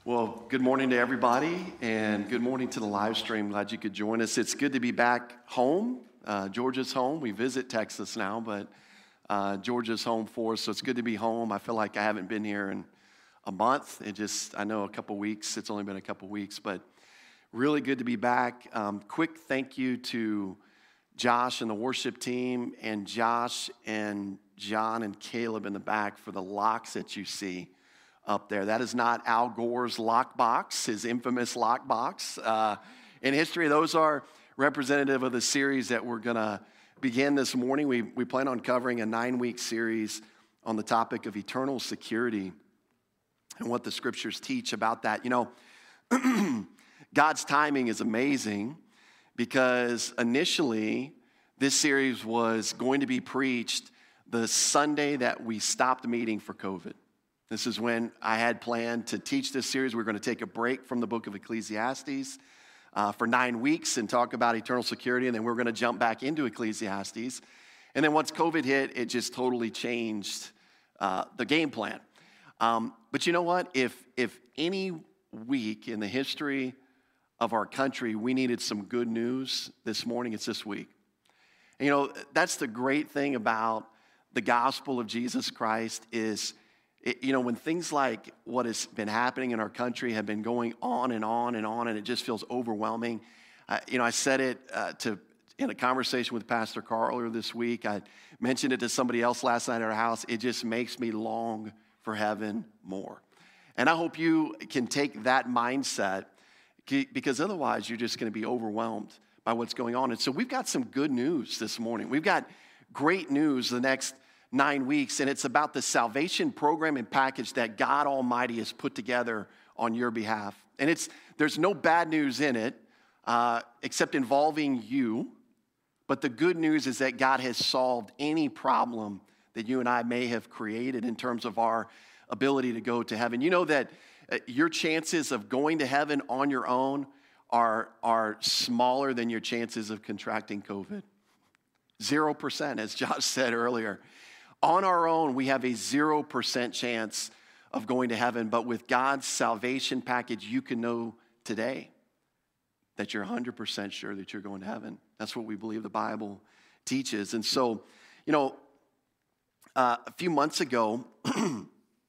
Well, good morning to everybody, and good morning to the live stream. Glad you could join us. It's good to be back home. Georgia's home. We visit Texas now, but Georgia's home for us, so it's good to be home. I feel like I haven't been here in a month. I know a couple weeks. It's only been a couple weeks, but really good to be back. Quick thank you to Josh and the worship team, and Josh and John and Caleb in the back for the locks that you see up there. That is not Al Gore's lockbox, his infamous lockbox. In history, those are representative of the series that we're going to begin this morning. We plan on covering a 9-week series on the topic of eternal security and what the scriptures teach about that. You know, God's timing is amazing because initially this series was going to be preached the Sunday that we stopped meeting for COVID. This is when I had planned to teach this series. We're going to take a break from the book of Ecclesiastes for 9 weeks and talk about eternal security, and then we're going to jump back into Ecclesiastes. And then once COVID hit, it just totally changed the game plan. But you know what? If any week in the history of our country we needed some good news this morning, it's this week. And, you know, that's the great thing about the gospel of Jesus Christ is, when things like what has been happening in our country have been going on and on and on, and it just feels overwhelming. I said it in a conversation with Pastor Carl earlier this week. I mentioned it to somebody else last night at our house. It just makes me long for heaven more. And I hope you can take that mindset, because otherwise you're just going to be overwhelmed by what's going on. And so we've got some good news this morning. We've got great news the next 9 weeks, and it's about the salvation program and package that God Almighty has put together on your behalf. And there's no bad news in it, except involving you. But the good news is that God has solved any problem that you and I may have created in terms of our ability to go to heaven. You know that your chances of going to heaven on your own are smaller than your chances of contracting COVID. 0%, as Josh said earlier. On our own, we have a 0% chance of going to heaven, but with God's salvation package, you can know today that you're 100% sure that you're going to heaven. That's what we believe the Bible teaches. And so, a few months ago, when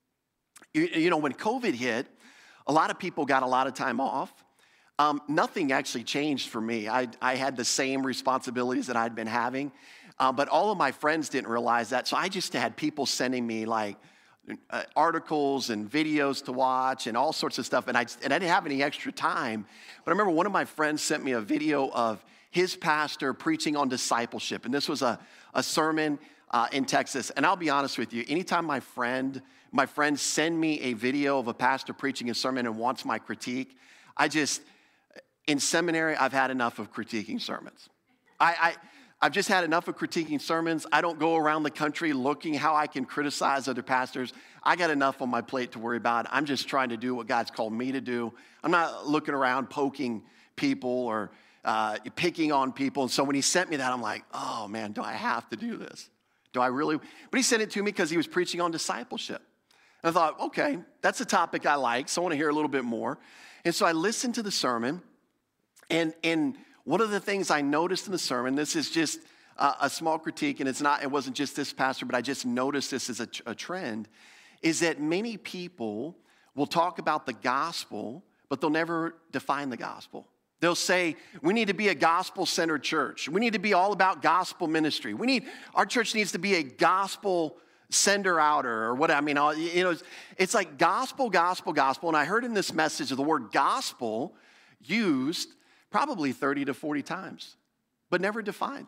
COVID hit, a lot of people got a lot of time off. Nothing actually changed for me. I had the same responsibilities that I'd been having. But all of my friends didn't realize that, so I just had people sending me like articles and videos to watch and all sorts of stuff, and I didn't have any extra time. But I remember one of my friends sent me a video of his pastor preaching on discipleship, and this was a sermon in Texas. And I'll be honest with you, anytime my friends send me a video of a pastor preaching a sermon and wants my critique, in seminary, I've had enough of critiquing sermons. I've just had enough of critiquing sermons. I don't go around the country looking how I can criticize other pastors. I got enough on my plate to worry about. I'm just trying to do what God's called me to do. I'm not looking around poking people or picking on people. And so when he sent me that, I'm like, oh man, do I have to do this? Do I really? But he sent it to me because he was preaching on discipleship. And I thought, okay, that's a topic I like, so I want to hear a little bit more. And so I listened to the sermon, and one of the things I noticed in the sermon, this is just a small critique, and it wasn't just this pastor, but I just noticed this as a trend, is that many people will talk about the gospel, but they'll never define the gospel. They'll say, we need to be a gospel-centered church. We need to be all about gospel ministry. Our church needs to be a gospel sender outer, or what I mean, it's like gospel, gospel, gospel. And I heard in this message of the word gospel used probably 30 to 40 times, but never defined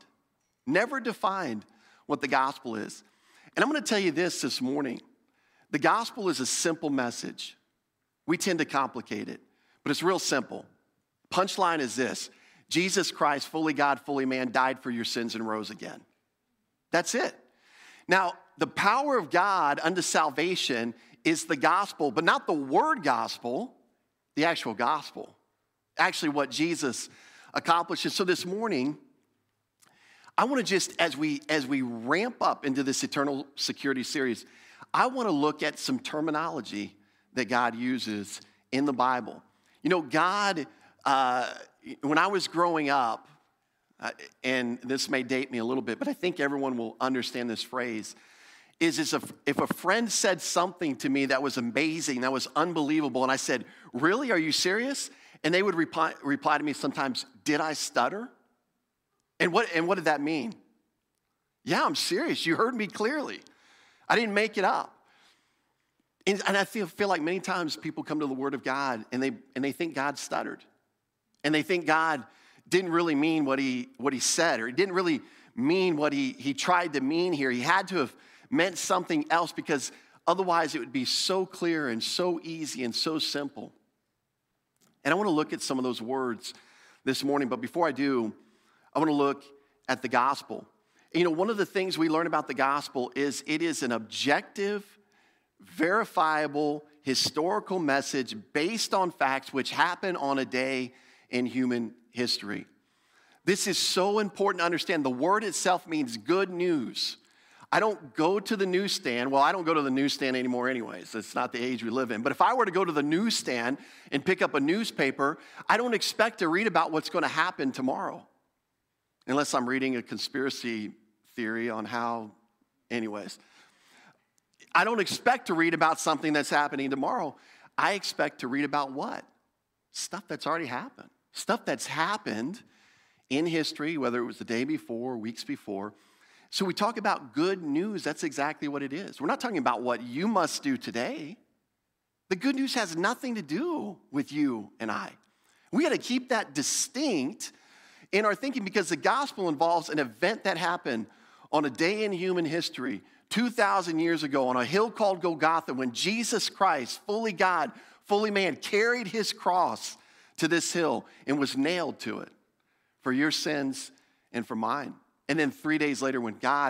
what the gospel is. And I'm going to tell you this morning. The gospel is a simple message. We tend to complicate it, but it's real simple. Punchline is this: Jesus Christ, fully God, fully man, died for your sins and rose again. That's it. Now, the power of God unto salvation is the gospel, but not the word gospel, the actual gospel. Actually, what Jesus accomplishes. So this morning, I want to just, as we ramp up into this eternal security series, I want to look at some terminology that God uses in the Bible. You know, God, when I was growing up, and this may date me a little bit, but I think everyone will understand this phrase, is if a friend said something to me that was amazing, that was unbelievable, and I said, really, are you serious? And they would reply to me sometimes, did I stutter? And what did that mean? Yeah, I'm serious. You heard me clearly. I didn't make it up. And I feel like many times people come to the Word of God and they think God stuttered. And they think God didn't really mean what he said, or he didn't really mean what he tried to mean here. He had to have meant something else, because otherwise it would be so clear and so easy and so simple. And I want to look at some of those words this morning, but before I do, I want to look at the gospel. And, you know, one of the things we learn about the gospel is it is an objective, verifiable, historical message based on facts which happen on a day in human history. This is so important to understand. The word itself means good news. I don't go to the newsstand. Well, I don't go to the newsstand anymore anyways. It's not the age we live in. But if I were to go to the newsstand and pick up a newspaper, I don't expect to read about what's going to happen tomorrow. Unless I'm reading a conspiracy theory on how, anyways. I don't expect to read about something that's happening tomorrow. I expect to read about what? Stuff that's already happened. Stuff that's happened in history, whether it was the day before, weeks before. So we talk about good news. That's exactly what it is. We're not talking about what you must do today. The good news has nothing to do with you and I. We got to keep that distinct in our thinking, because the gospel involves an event that happened on a day in human history 2,000 years ago on a hill called Golgotha, when Jesus Christ, fully God, fully man, carried his cross to this hill and was nailed to it for your sins and for mine. And then 3 days later, when God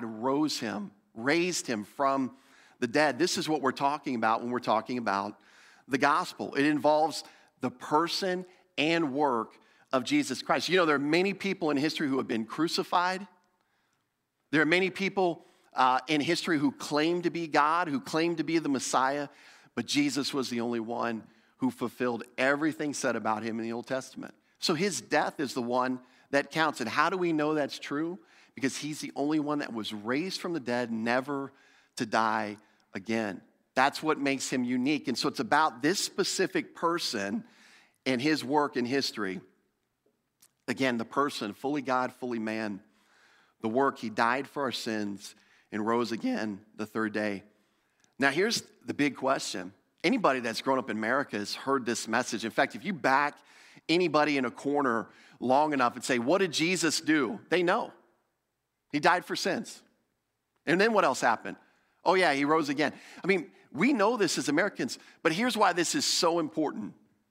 raised him from the dead. This is what we're talking about when we're talking about the gospel. It involves the person and work of Jesus Christ. You know, there are many people in history who have been crucified. There are many people in history who claim to be God, who claim to be the Messiah, but Jesus was the only one who fulfilled everything said about him in the Old Testament. So his death is the one that counts. And how do we know that's true? Because he's the only one that was raised from the dead, never to die again. That's what makes him unique. And so it's about this specific person and his work in history. Again, the person, fully God, fully man. The work, he died for our sins and rose again the third day. Now here's the big question. Anybody that's grown up in America has heard this message. In fact, if you back anybody in a corner long enough and say, what did Jesus do? They know. He died for sins. And then what else happened? Oh yeah, he rose again. I mean, we know this as Americans, but here's why this is so important.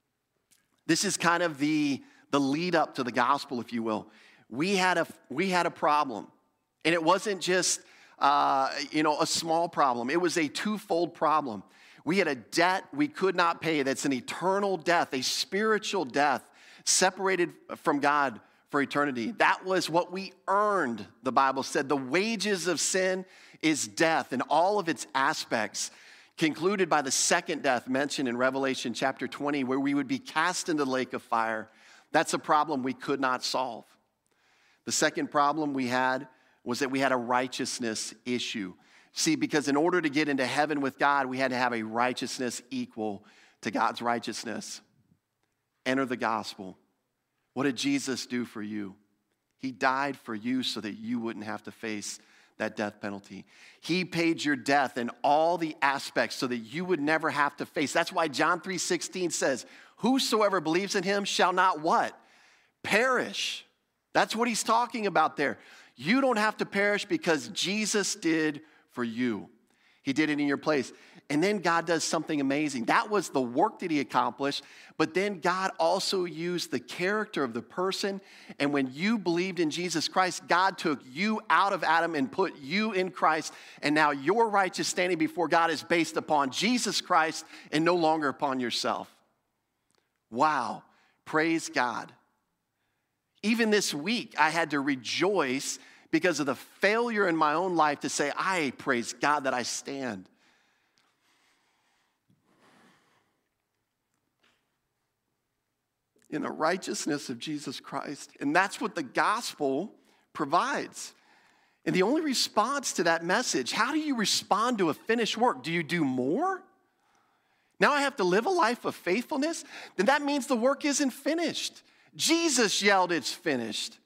This is kind of the lead up to the gospel, if you will. We had a problem, and it wasn't just a small problem. It was a twofold problem. We had a debt we could not pay. That's an eternal death, a spiritual death, separated from God for eternity. That was what we earned, the Bible said. The wages of sin is death, and all of its aspects, concluded by the second death mentioned in Revelation chapter 20, where we would be cast into the lake of fire. That's a problem we could not solve. The second problem we had was that we had a righteousness issue. See, because in order to get into heaven with God, we had to have a righteousness equal to God's righteousness. Enter the gospel. What did Jesus do for you? He died for you so that you wouldn't have to face that death penalty. He paid your death in all the aspects so that you would never have to face. That's why John 3:16 says, whosoever believes in him shall not what? Perish. That's what he's talking about there. You don't have to perish because Jesus did for you. He did it in your place. And then God does something amazing. That was the work that he accomplished. But then God also used the character of the person. And when you believed in Jesus Christ, God took you out of Adam and put you in Christ. And now your righteous standing before God is based upon Jesus Christ and no longer upon yourself. Wow. Praise God. Even this week, I had to rejoice because of the failure in my own life to say, I praise God that I stand. in the righteousness of Jesus Christ. And that's what the gospel provides. And the only response to that message, how do you respond to a finished work? Do you do more? Now I have to live a life of faithfulness? Then that means the work isn't finished. Jesus yelled, "It's finished."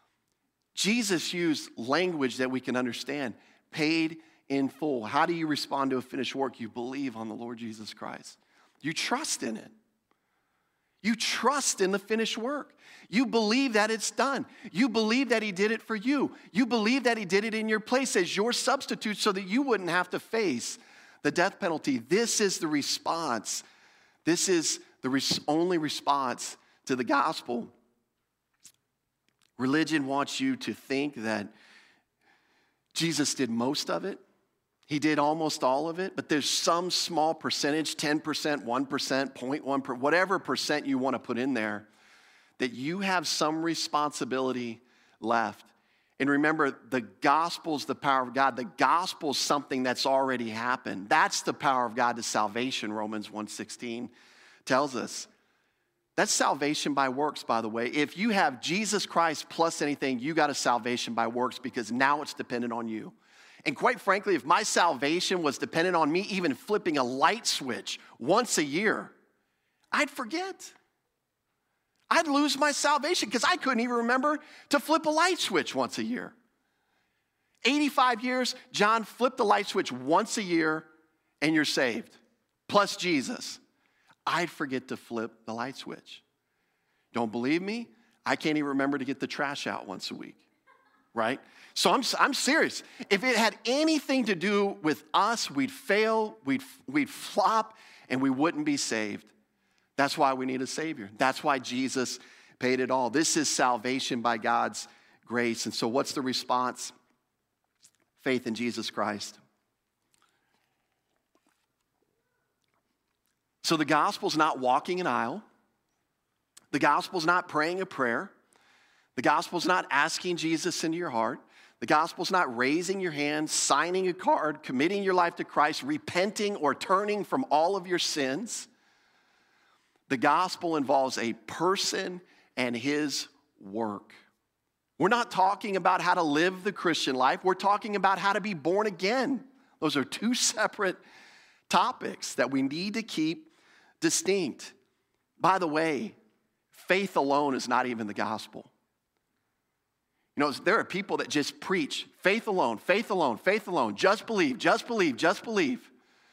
Jesus used language that we can understand, paid in full. How do you respond to a finished work? You believe on the Lord Jesus Christ. You trust in it. You trust in the finished work. You believe that it's done. You believe that he did it for you. You believe that he did it in your place as your substitute so that you wouldn't have to face the death penalty. This is the response. This is the only response to the gospel. Religion wants you to think that Jesus did most of it. He did almost all of it, but there's some small percentage, 10%, 1%, 0.1%, whatever percent you want to put in there, that you have some responsibility left. And remember, the gospel's the power of God. The gospel's something that's already happened. That's the power of God to salvation, Romans 1:16 tells us. That's salvation by works, by the way. If you have Jesus Christ plus anything, you got a salvation by works because now it's dependent on you. And quite frankly, if my salvation was dependent on me even flipping a light switch once a year, I'd forget. I'd lose my salvation because I couldn't even remember to flip a light switch once a year. 85 years, John flipped the light switch once a year and you're saved, plus Jesus. I'd forget to flip the light switch. Don't believe me? I can't even remember to get the trash out once a week, right? So I'm serious. If it had anything to do with us, we'd fail, we'd flop, and we wouldn't be saved. That's why we need a Savior. That's why Jesus paid it all. This is salvation by God's grace. And so what's the response? Faith in Jesus Christ. So the gospel's not walking an aisle. The gospel's not praying a prayer. The gospel's not asking Jesus into your heart. The gospel's not raising your hand, signing a card, committing your life to Christ, repenting or turning from all of your sins. The gospel involves a person and his work. We're not talking about how to live the Christian life. We're talking about how to be born again. Those are two separate topics that we need to keep distinct. By the way, faith alone is not even the gospel. You know, there are people that just preach faith alone, faith alone, faith alone, just believe, just believe, just believe.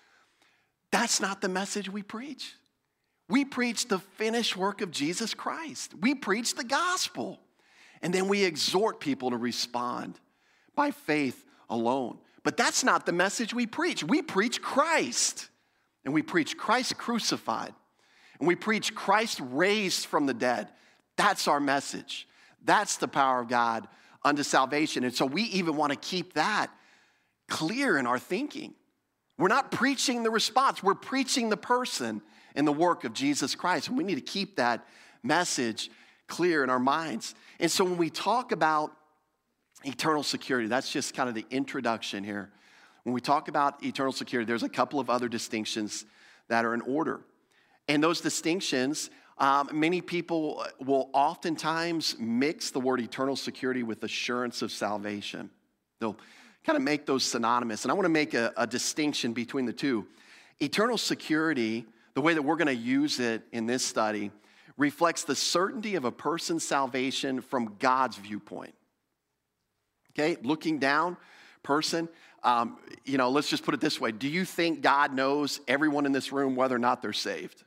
That's not the message we preach. We preach the finished work of Jesus Christ. We preach the gospel. And then we exhort people to respond by faith alone. But that's not the message we preach. We preach Christ. And we preach Christ crucified. And we preach Christ raised from the dead. That's our message. That's the power of God unto salvation. And so we even want to keep that clear in our thinking. We're not preaching the response. We're preaching the person and the work of Jesus Christ. And we need to keep that message clear in our minds. And so when we talk about eternal security, that's just kind of the introduction here. When we talk about eternal security, there's a couple of other distinctions that are in order. And those distinctions, many people will oftentimes mix the word eternal security with assurance of salvation. They'll kind of make those synonymous. And I want to make a distinction between the two. Eternal security, the way that we're going to use it in this study, reflects the certainty of a person's salvation from God's viewpoint. Okay, looking down, person, let's just put it this way. Do you think God knows everyone in this room whether or not they're saved?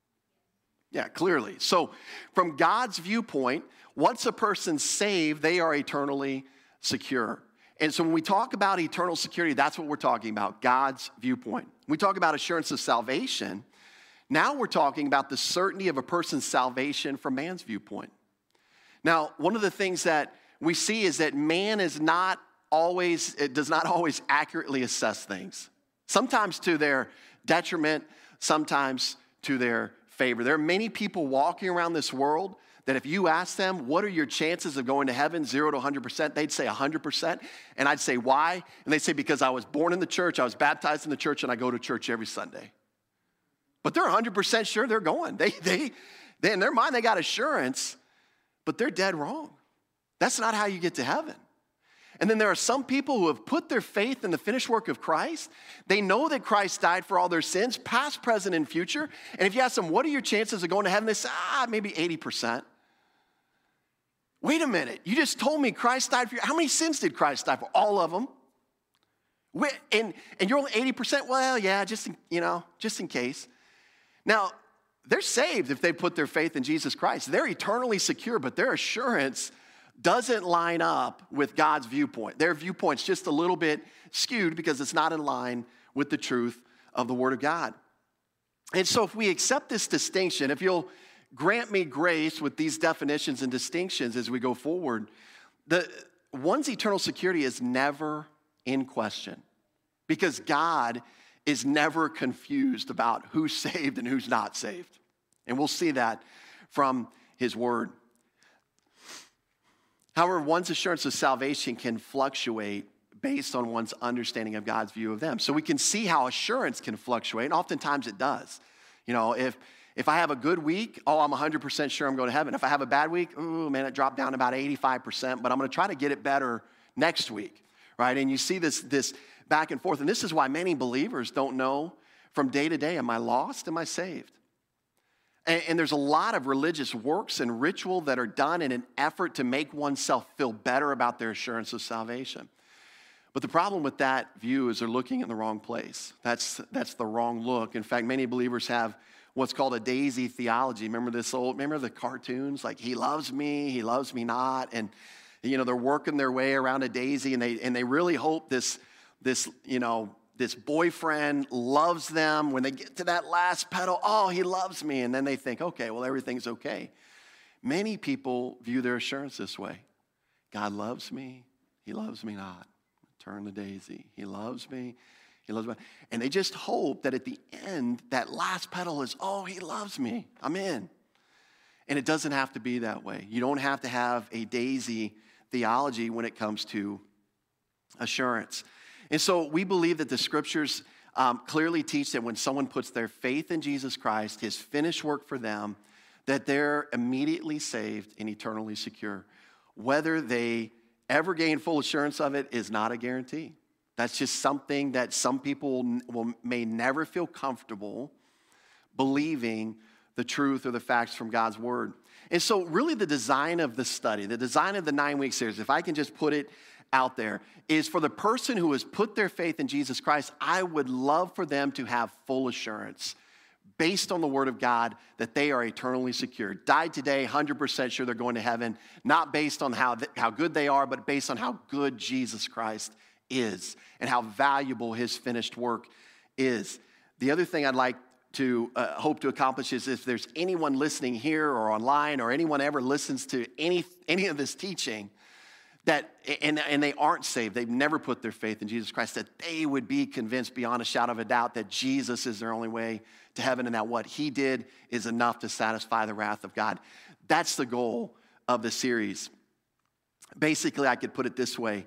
Yeah, clearly. So from God's viewpoint, once a person's saved, they are eternally secure. And so when we talk about eternal security, that's what we're talking about, God's viewpoint. When we talk about assurance of salvation, now we're talking about the certainty of a person's salvation from man's viewpoint. Now, one of the things that we see is that man does not always accurately assess things. Sometimes to their detriment, sometimes to their favor. There are many people walking around this world that if you ask them, what are your chances of going to heaven, 0 to 100%, they'd say 100%. And I'd say, why? And they'd say, because I was born in the church, I was baptized in the church, and I go to church every Sunday. But they're 100% sure they're going. In their mind, they got assurance, but they're dead wrong. That's not how you get to heaven. And then there are some people who have put their faith in the finished work of Christ. They know that Christ died for all their sins, past, present, and future. And if you ask them, what are your chances of going to heaven? They say, maybe 80%. Wait a minute. You just told me Christ died for you. How many sins did Christ die for? All of them. And you're only 80%? Well, yeah, just in case. Now, they're saved if they put their faith in Jesus Christ. They're eternally secure, but their assurance doesn't line up with God's viewpoint. Their viewpoint's just a little bit skewed because it's not in line with the truth of the Word of God. And so if we accept this distinction, if you'll grant me grace with these definitions and distinctions as we go forward, one's eternal security is never in question because God is never confused about who's saved and who's not saved. And we'll see that from His Word. However, one's assurance of salvation can fluctuate based on one's understanding of God's view of them. So we can see how assurance can fluctuate, and oftentimes it does. If I have a good week, I'm 100% sure I'm going to heaven. If I have a bad week, it dropped down to about 85%, but I'm going to try to get it better next week, right? And you see this back and forth, and this is why many believers don't know from day to day, am I lost, am I saved? And there's a lot of religious works and ritual that are done in an effort to make oneself feel better about their assurance of salvation. But the problem with that view is they're looking in the wrong place. That's the wrong look. In fact, many believers have what's called a daisy theology. Remember the cartoons? Like, he loves me not. And, they're working their way around a daisy, and they really hope this boyfriend loves them. When they get to that last petal, he loves me. And then they think, okay, well, everything's okay. Many people view their assurance this way. God loves me. He loves me not. Turn the daisy. He loves me. He loves me. And they just hope that at the end, that last petal is, he loves me. I'm in. And it doesn't have to be that way. You don't have to have a daisy theology when it comes to assurance. And so we believe that the scriptures clearly teach that when someone puts their faith in Jesus Christ, His finished work for them, that they're immediately saved and eternally secure. Whether they ever gain full assurance of it is not a guarantee. That's just something that some people may never feel comfortable believing the truth or the facts from God's Word. And so really the design of the study, the design of the 9-week series, if I can just put it out there, is for the person who has put their faith in Jesus Christ, I would love for them to have full assurance based on the Word of God that they are eternally secure. Died today, 100% sure they're going to heaven, not based on how good they are, but based on how good Jesus Christ is and how valuable His finished work is. The other thing I'd like to hope to accomplish is if there's anyone listening here or online or anyone ever listens to any of this teaching, that and they aren't saved, they've never put their faith in Jesus Christ, that they would be convinced beyond a shadow of a doubt that Jesus is their only way to heaven and that what He did is enough to satisfy the wrath of God. That's the goal of the series. Basically, I could put it this way.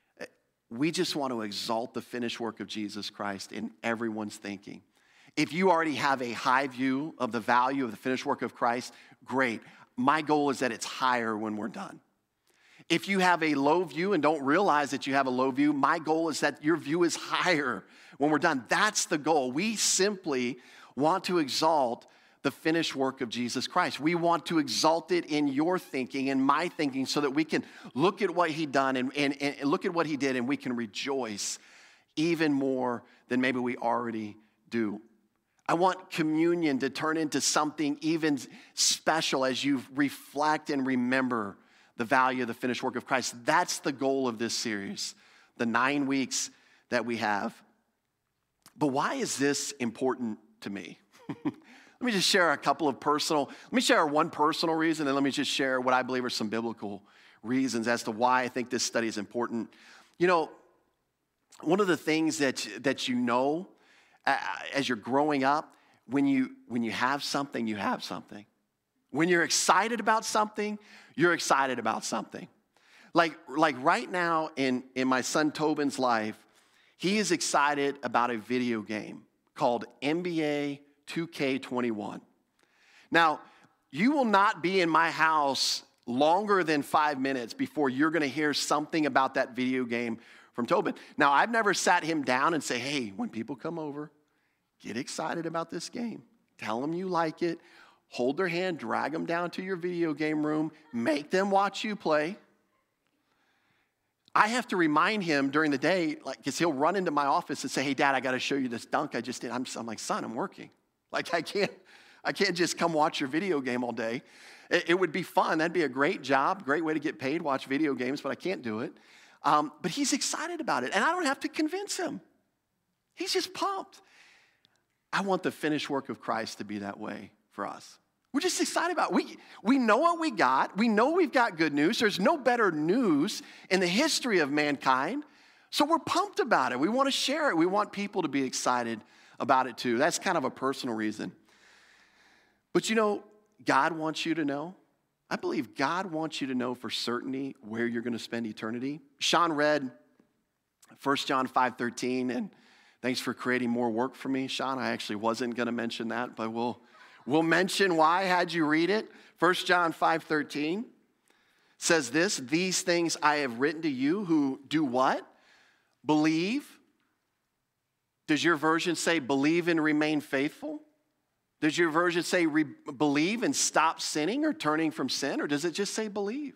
We just want to exalt the finished work of Jesus Christ in everyone's thinking. If you already have a high view of the value of the finished work of Christ, great. My goal is that it's higher when we're done. If you have a low view and don't realize that you have a low view, my goal is that your view is higher when we're done. That's the goal. We simply want to exalt the finished work of Jesus Christ. We want to exalt it in your thinking and my thinking so that we can look at what He done and look at what He did and we can rejoice even more than maybe we already do. I want communion to turn into something even special as you reflect and remember the value of the finished work of Christ. That's the goal of this series, the 9 weeks that we have. But why is this important to me? Let me just share one personal reason, and let me just share what I believe are some biblical reasons as to why I think this study is important. One of the things that you know as you're growing up, when you have something, you have something. When you're excited about something, you're excited about something. Like right now in my son Tobin's life, he is excited about a video game called NBA 2K21. Now, you will not be in my house longer than 5 minutes before you're going to hear something about that video game from Tobin. Now, I've never sat him down and say, hey, when people come over, get excited about this game. Tell them you like it. Hold their hand, drag them down to your video game room, make them watch you play. I have to remind him during the day, because he'll run into my office and say, hey, Dad, I got to show you this dunk I just did. I'm like, son, I'm working. Like, I can't just come watch your video game all day. It would be fun. That'd be a great job, great way to get paid, watch video games, but I can't do it. But he's excited about it, and I don't have to convince him. He's just pumped. I want the finished work of Christ to be that way for us. We're just excited about it. We know what we got. We know we've got good news. There's no better news in the history of mankind. So we're pumped about it. We want to share it. We want people to be excited about it too. That's kind of a personal reason. But you know, God wants you to know. I believe God wants you to know for certainty where you're going to spend eternity. Sean read 1 John 5:13, and thanks for creating more work for me, Sean. I actually wasn't going to mention that, but we'll mention why. How'd you read it? 1 John 5:13 says this, these things I have written to you who do what? Believe. Does your version say believe and remain faithful? Does your version say believe and stop sinning or turning from sin? Or does it just say believe?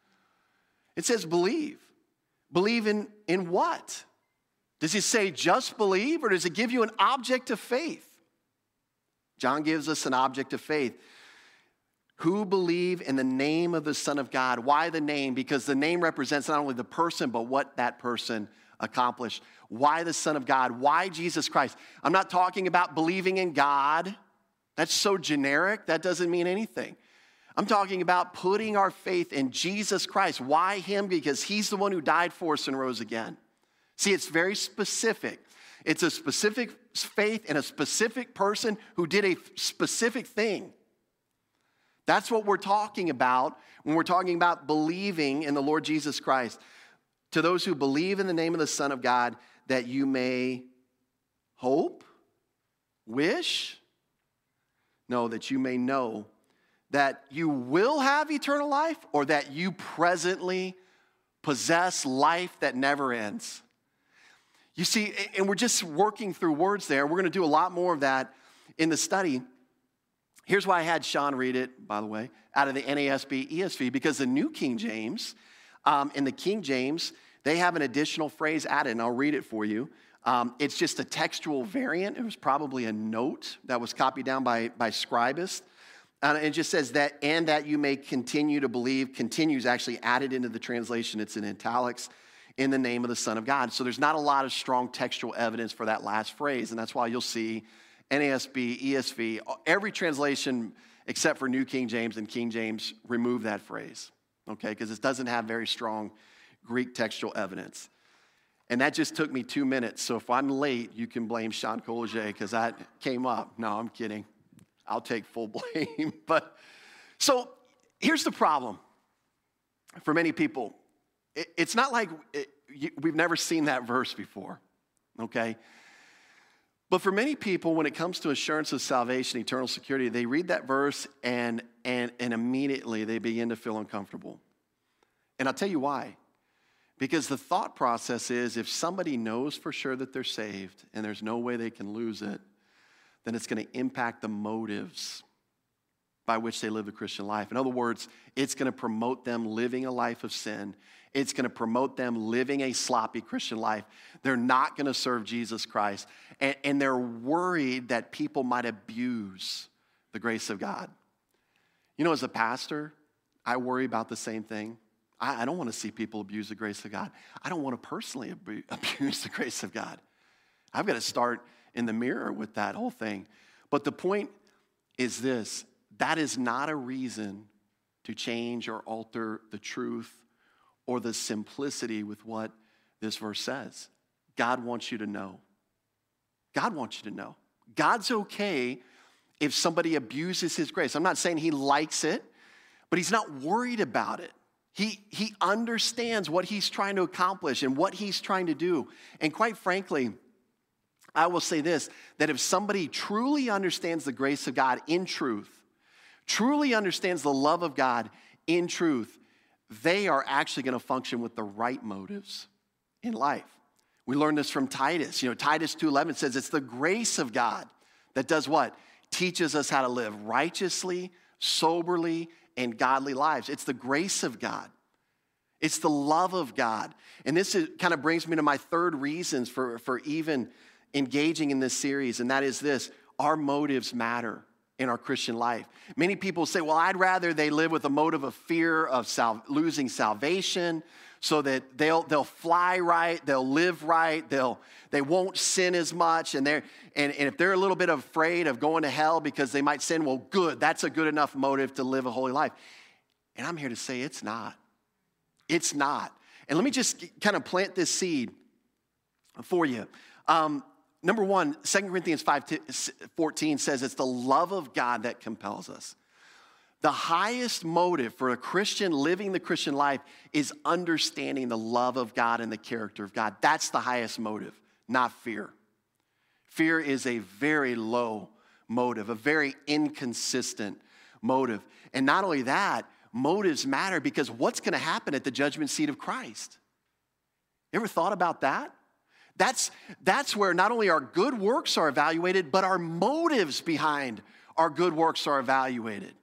It says believe. Believe in what? Does it say just believe, or does it give you an object of faith? John gives us an object of faith. Who believe in the name of the Son of God? Why the name? Because the name represents not only the person, but what that person accomplished. Why the Son of God? Why Jesus Christ? I'm not talking about believing in God. That's so generic, that doesn't mean anything. I'm talking about putting our faith in Jesus Christ. Why him? Because he's the one who died for us and rose again. See, it's very specific. It's a specific faith in a specific person who did a specific thing. That's what we're talking about when we're talking about believing in the Lord Jesus Christ. To those who believe in the name of the Son of God, that you may hope, wish, no, that you may know that you will have eternal life, or that you presently possess life that never ends. You see, and we're just working through words there. We're going to do a lot more of that in the study. Here's why I had Sean read it, by the way, out of the NASB ESV, because the New King James, in the King James, they have an additional phrase added, and I'll read it for you. It's just a textual variant. It was probably a note that was copied down by Scribus. And it just says that, and that you may continue to believe. Continue is actually added into the translation. It's in italics, in the name of the Son of God. So there's not a lot of strong textual evidence for that last phrase. And that's why you'll see NASB, ESV, every translation except for New King James and King James remove that phrase. Okay, because it doesn't have very strong Greek textual evidence. And that just took me 2 minutes. So if I'm late, you can blame Sean Collier because that came up. No, I'm kidding. I'll take full blame. But so here's the problem for many people. It's not like we've never seen that verse before, okay? But for many people, when it comes to assurance of salvation, eternal security, they read that verse and immediately they begin to feel uncomfortable. And I'll tell you why. Because the thought process is if somebody knows for sure that they're saved and there's no way they can lose it, then it's going to impact the motives by which they live the Christian life. In other words, it's going to promote them living a life of sin. It's going to promote them living a sloppy Christian life. They're not going to serve Jesus Christ. And they're worried that people might abuse the grace of God. You know, as a pastor, I worry about the same thing. I don't want to see people abuse the grace of God. I don't want to personally abuse the grace of God. I've got to start in the mirror with that whole thing. But the point is this: that is not a reason to change or alter the truth or the simplicity with what this verse says. God wants you to know. God wants you to know. God's okay if somebody abuses his grace. I'm not saying he likes it, but he's not worried about it. He understands what he's trying to accomplish and what he's trying to do. And quite frankly, I will say this, that if somebody truly understands the grace of God in truth, truly understands the love of God in truth, they are actually going to function with the right motives in life. We learned this from Titus. Titus 2:11 says it's the grace of God that does what? Teaches us how to live righteously, soberly, and godly lives. It's the grace of God. It's the love of God. And this kind of brings me to my third reasons for even engaging in this series, and that is this: our motives matter in our Christian life. Many people say, well, I'd rather they live with a motive of fear of losing salvation so that they'll fly right, they'll live right, they won't sin as much, and if they're a little bit afraid of going to hell because they might sin, well, good, that's a good enough motive to live a holy life. And I'm here to say it's not. It's not. And let me just kind of plant this seed for you. Number one, 2 Corinthians 5:14 says it's the love of God that compels us. The highest motive for a Christian living the Christian life is understanding the love of God and the character of God. That's the highest motive, not fear. Fear is a very low motive, a very inconsistent motive. And not only that, motives matter because what's going to happen at the judgment seat of Christ? You ever thought about that? That's where not only our good works are evaluated, but our motives behind our good works are evaluated.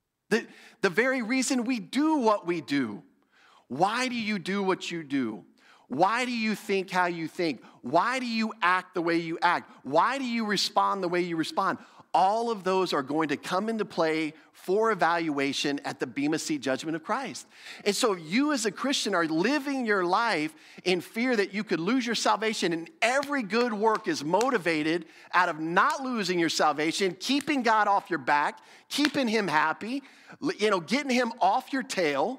The very reason we do what we do. Why do you do what you do? Why do you think how you think? Why do you act the way you act? Why do you respond the way you respond? All of those are going to come into play for evaluation at the Bema Seat judgment of Christ. And so you as a Christian are living your life in fear that you could lose your salvation, and every good work is motivated out of not losing your salvation, keeping God off your back, keeping him happy, getting him off your tail.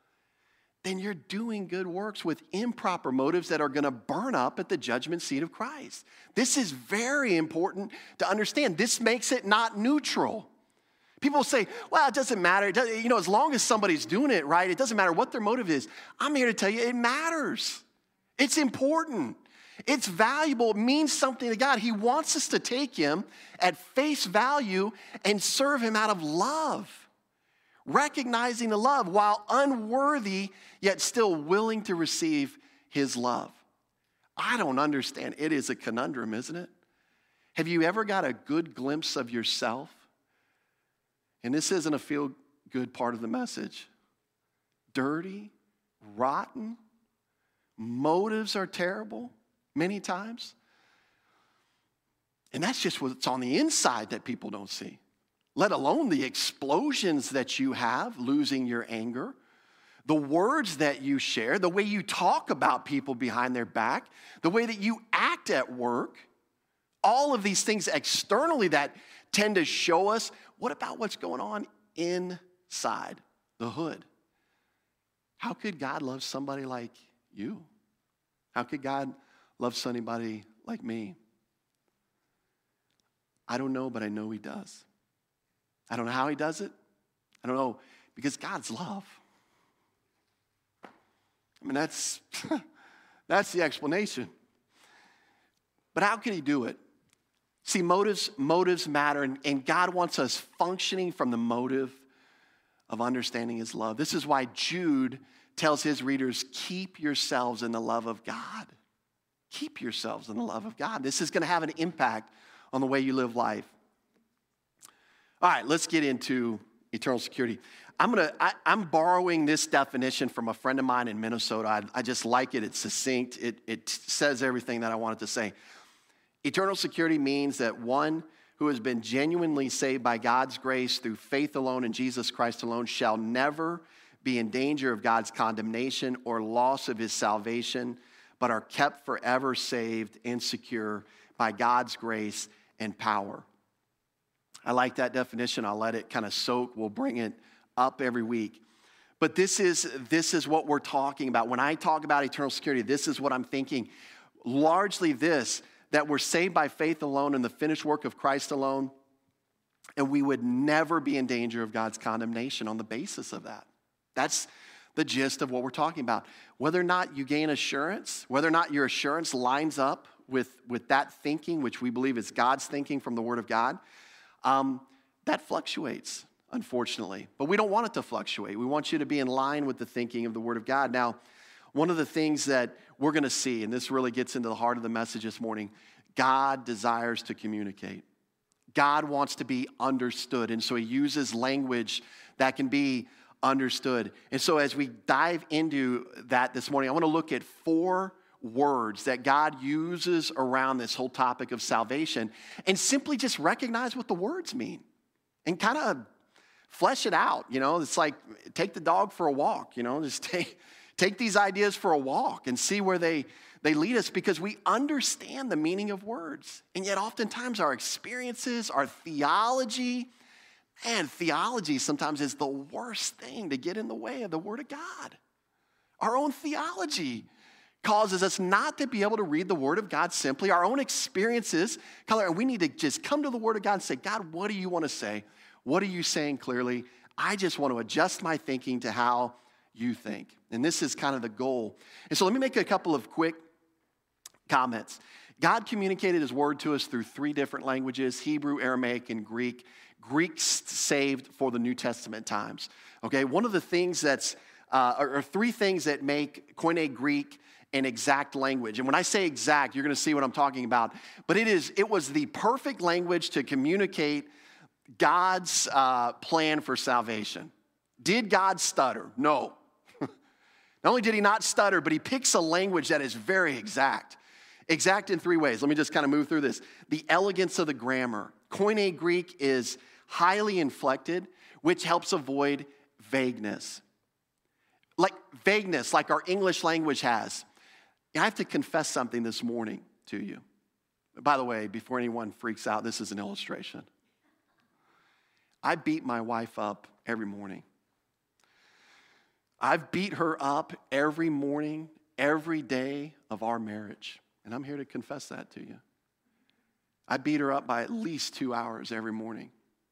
Then you're doing good works with improper motives that are going to burn up at the judgment seat of Christ. This is very important to understand. This makes it not neutral. People say, well, it doesn't matter. As long as somebody's doing it right, it doesn't matter what their motive is. I'm here to tell you it matters. It's important. It's valuable. It means something to God. He wants us to take him at face value and serve him out of love. Recognizing the love while unworthy, yet still willing to receive his love. I don't understand. It is a conundrum, isn't it? Have you ever got a good glimpse of yourself? And this isn't a feel-good part of the message. Dirty, rotten, motives are terrible many times. And that's just what's on the inside that people don't see. Let alone the explosions that you have, losing your anger, the words that you share, the way you talk about people behind their back, the way that you act at work, all of these things externally that tend to show us, what about what's going on inside the hood? How could God love somebody like you? How could God love somebody like me? I don't know, but I know he does. I don't know how he does it. I don't know, because God's love. I mean, that's the explanation. But how can he do it? See, motives matter, and God wants us functioning from the motive of understanding his love. This is why Jude tells his readers, keep yourselves in the love of God. Keep yourselves in the love of God. This is going to have an impact on the way you live life. All right, let's get into eternal security. I'm borrowing this definition from a friend of mine in Minnesota. I just like it. It's succinct. It says everything that I wanted to say. Eternal security means that one who has been genuinely saved by God's grace through faith alone in Jesus Christ alone shall never be in danger of God's condemnation or loss of his salvation, but are kept forever saved and secure by God's grace and power. I like that definition. I'll let it kind of soak. We'll bring it up every week. But this is what we're talking about. When I talk about eternal security, this is what I'm thinking. Largely this, that we're saved by faith alone in the finished work of Christ alone, and we would never be in danger of God's condemnation on the basis of that. That's the gist of what we're talking about. Whether or not you gain assurance, whether or not your assurance lines up with that thinking, which we believe is God's thinking from the Word of God, that fluctuates. unfortunately. But we don't want it to fluctuate. We want you to be in line with the thinking of the Word of God. Now, one of the things that we're going to see, and this really gets into the heart of the message this morning, God desires to communicate. God wants to be understood, and so he uses language that can be understood. And so as we dive into that this morning, I want to look at 4 words that God uses around this whole topic of salvation and simply just recognize what the words mean and kind of flesh it out. It's like take the dog for a walk, just take these ideas for a walk and see where they lead us, because we understand the meaning of words. And yet oftentimes our experiences, our theology sometimes is the worst thing to get in the way of the Word of God. Our own theology causes us not to be able to read the Word of God simply. Our own experiences, and we need to just come to the Word of God and say, God, what do you want to say? What are you saying clearly? I just want to adjust my thinking to how you think. And this is kind of the goal. And so let me make a couple of quick comments. God communicated his word to us through 3 different languages: Hebrew, Aramaic, and Greek. Greek's saved for the New Testament times. Okay, one of the things or 3 things that make Koine Greek an exact language. And when I say exact, you're going to see what I'm talking about. But it was the perfect language to communicate God's plan for salvation. Did God stutter? No. Not only did he not stutter, but he picks a language that is very exact. Exact in 3 ways. Let me just kind of move through this. The elegance of the grammar. Koine Greek is highly inflected, which helps avoid vagueness. Like our English language has. I have to confess something this morning to you. By the way, before anyone freaks out, this is an illustration. I beat my wife up every morning. I've beat her up every morning, every day of our marriage. And I'm here to confess that to you. I beat her up by at least 2 hours every morning.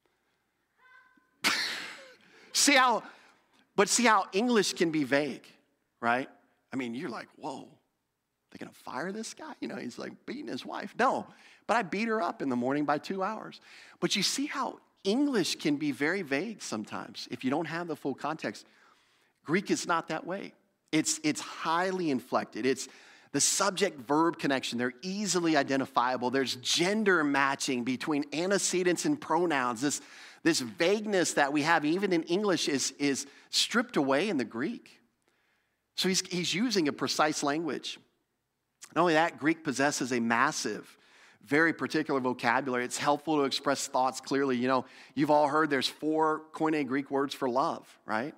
See how English can be vague, right? I mean, you're like, whoa, they're going to fire this guy? He's like beating his wife. No, but I beat her up in the morning by 2 hours. But you see how English can be very vague sometimes if you don't have the full context. Greek is not that way. It's highly inflected. It's the subject-verb connection. They're easily identifiable. There's gender matching between antecedents and pronouns. This vagueness that we have even in English is stripped away in the Greek. So he's using a precise language. Not only that, Greek possesses a massive, very particular vocabulary. It's helpful to express thoughts clearly. You've all heard there's 4 Koine Greek words for love, right?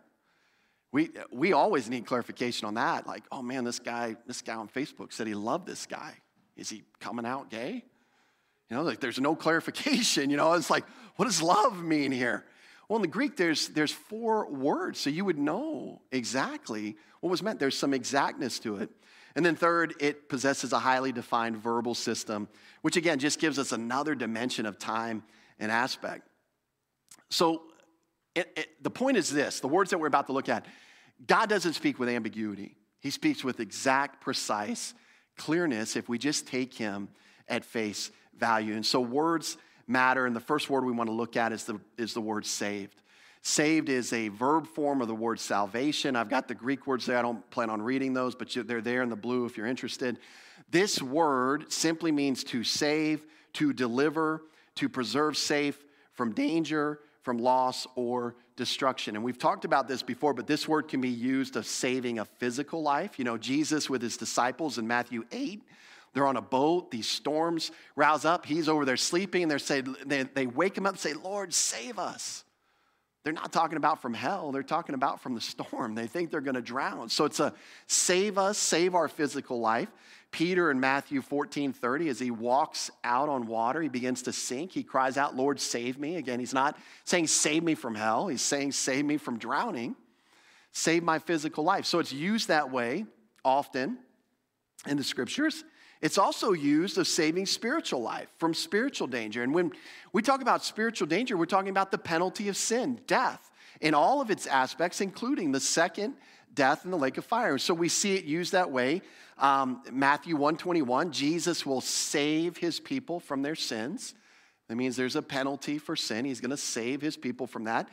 We always need clarification on that. Like, oh man, this guy on Facebook said he loved this guy. Is he coming out gay? There's no clarification. It's like, what does love mean here? Well, in the Greek, there's 4 words, so you would know exactly what was meant. There's some exactness to it. And then third, it possesses a highly defined verbal system, which again just gives us another dimension of time and aspect. So the point is this, the words that we're about to look at, God doesn't speak with ambiguity. He speaks with exact, precise clearness if we just take him at face value. And so words matter, and the first word we want to look at is the word saved. Saved is a verb form of the word salvation. I've got the Greek words there. I don't plan on reading those, but they're there in the blue if you're interested. This word simply means to save, to deliver, to preserve safe from danger, from loss or destruction. And we've talked about this before, but this word can be used of saving a physical life. Jesus with his disciples in Matthew 8, they're on a boat, these storms rouse up, he's over there sleeping, and they wake him up and say, Lord, save us. They're not talking about from hell, they're talking about from the storm. They think they're going to drown. So it's a save us, save our physical life. Peter in Matthew 14:30, as he walks out on water, he begins to sink. He cries out, Lord, save me. Again, he's not saying save me from hell. He's saying save me from drowning. Save my physical life. So it's used that way often in the scriptures. It's also used of saving spiritual life from spiritual danger. And when we talk about spiritual danger, we're talking about the penalty of sin, death, in all of its aspects, including the second death in the lake of fire. So we see it used that way. Matthew 1:21, Jesus will save his people from their sins. That means there's a penalty for sin. He's going to save his people from that.